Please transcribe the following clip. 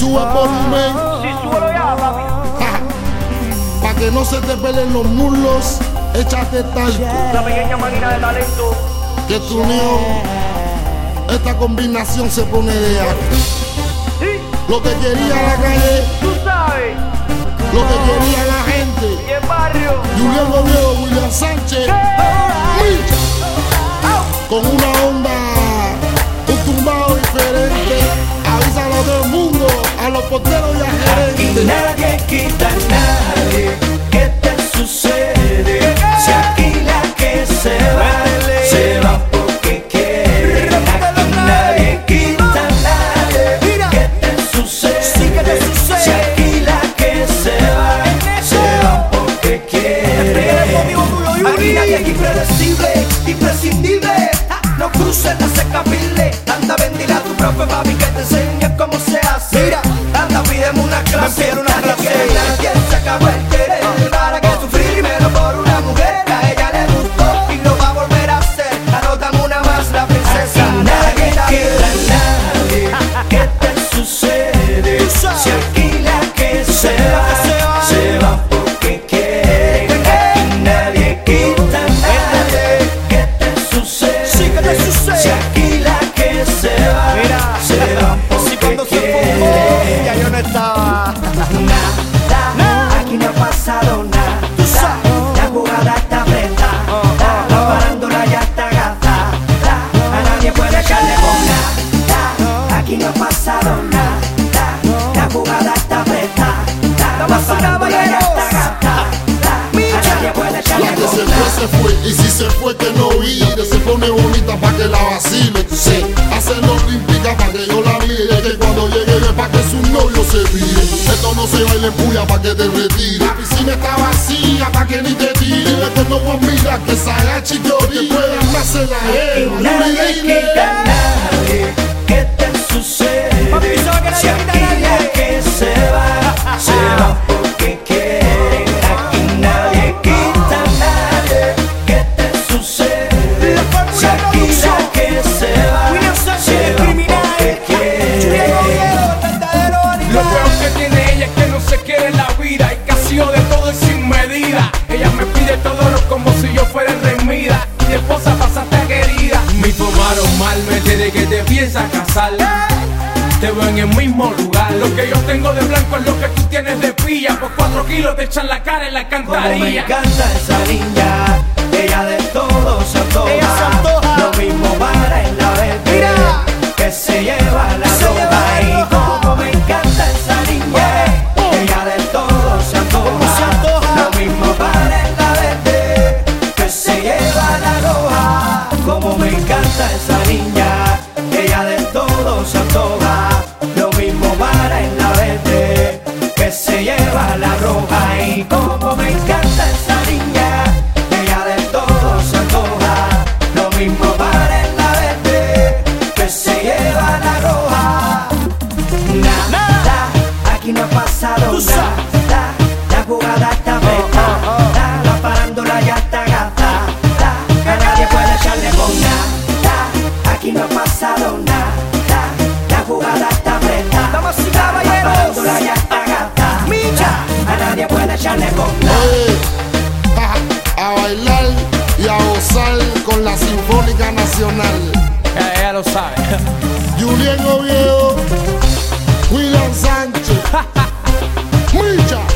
sube el volumen. Sí, súbelo ya, papi. Pa' que no se te peleen los muslos, échate talco. La pequeña máquina de talento. Que tu unión, esta combinación se pone de acto. Sí, Lo que quería la calle, tú sabes. lo que quería la gente. Y el barrio. Julián Oviedo, William Sánchez, Micha, con una onda, un tumbado diferente. Avísalo a todo el mundo, a los porteros y a Aquí gerentes. nadie quita a nadie. ¿Qué te sucede? Si aquí la que se va porque quiere. Aquí nadie quita a nadie. ¿Qué te sucede? Si aquí la que se va porque quiere. Aquí nadie es impredecible, imprescindible. No cruces, no se cabile. Anda, vendila a tu profe, papi, que te enseñe cómo se hace. Mira, anda, pídeme una clase. Nadie se acabó el querer. Para que sufrir primero por una mujer. A ella le gustó y lo va a volver a hacer. Anotan una más, la princesa. Nadie quiere a nadie. ¿Qué te sucede? Si aquí la que se va porque quiere. Aquí nadie quita a nadie. ¿Qué te sucede? Si aquí la que se va porque quiere. Ya yo no estaba. Nada, aquí no ha pasado nada. La jugada está apretada, la farándula ya está gastada. A nadie puede echarle con nada. Aquí no ha pasado nada. La jugada está apretada, la farándula ya está gastada. A nadie puede echarle La que con se nada. fue, y si se fue que no vire. Se pone bonita pa' que la vacile. Sí, hace lo olímpica pa' que yo la mire. Que cuando llegue pa' que su novio se vire. Esto no se baile puya pa' que te retire. La piscina está vacía pa' que ni te tire. Que no vos mira que se agache y que pueda hacer la Y nadie quita a nadie. ¿Qué te sucede? Si aquí la que se va porque quiere. Aquí nadie quita a nadie. ¿Qué te sucede? Si aquí la que se va porque quiere. Lo peor que tiene ella es que no se quiere en la vida y que ha sido de todo y sin medida. Ella me pide todo lo como si yo fuera remida. Mi esposa pasaste querida. Me informaron mal, me enteré que te piensas casar. Te veo en el mismo lugar. Lo que yo tengo de blanco es lo que tú tienes de pilla. Por 4 kilos te echan la cara en la Como me alcantarilla. encanta esa niña, ella de todo se antoja. Lo mismo para en la verde, que se lleva la ropa. Y como me encanta esa niña, ella de todo se antoja. Lo mismo para en la verde, que se lleva la roja. Como me encanta esa niña, ella de todo se antoja. Lo mismo para en la verde, que se lleva la roja. Y como me encanta esa niña, ella de todo se antoja. Lo mismo para en la verde, que se lleva la roja. Nada, aquí no ha pasado nada. La jugada está apretada, la farándula ya está gastada. A nadie puede echarle con nada. Aquí no ha pasado nada. La jugada está apretada, Damas y la caballeros. farándula ya está gastada. A nadie puede echarle con nada. Oye, a bailar y a gozar con la Sinfónica Nacional. Ya lo sabes. Julián Oviedo, William Sánchez, Micha.